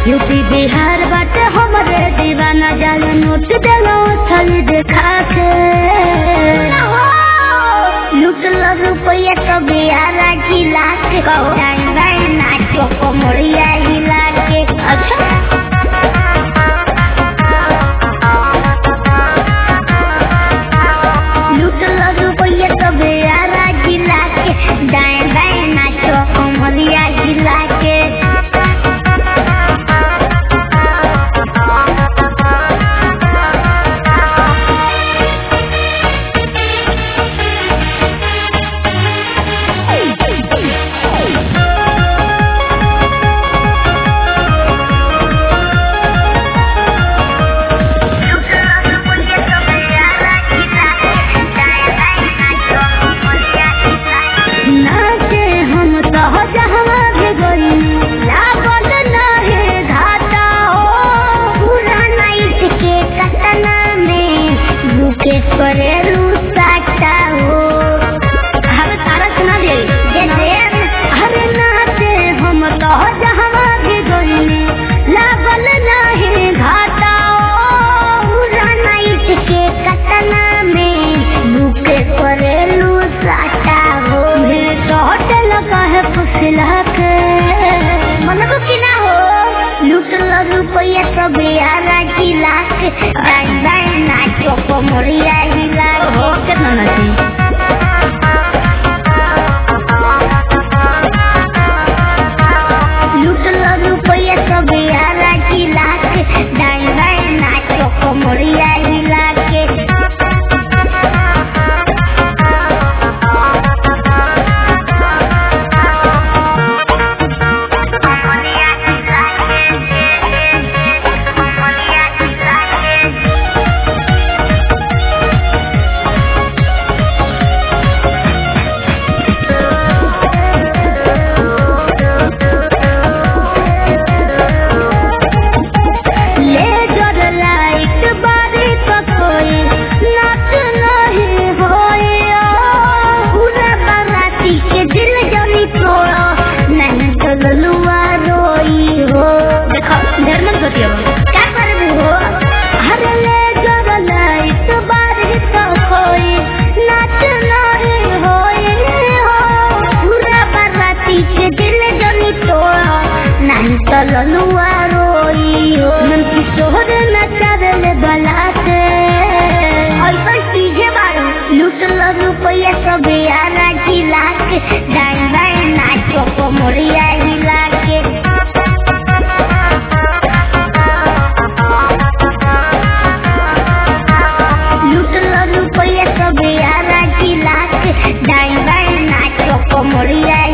UP Bihar बाटे हमरे दीवाना जाल नोट देलो छली देखा के लूट लो रुपया तो बिहारा जिला के नाचो को मोड़िया हिला के। अच्छा लूट लो रुपया तो बिहारा जिला के दाएं बाएं नाचो को मोड़िया हिला के। रुपया तो बिहारा जिला के नाचो को मोड़िया हिला हो कितना नाची। लूट लो रुपया तो बिहारा जिला के नाचो को मोड़िया हिला के। ललुआ रोई हो मन किशोर नचावे बलाते ऐसा चीजें बारू। लूट लो रुपया तो बिहारा जिला के दाएं नाचो को मोड़िया हिला के। लूट लो रुपया तो बिहारा जिला के दाएं नाचो को मोड़िया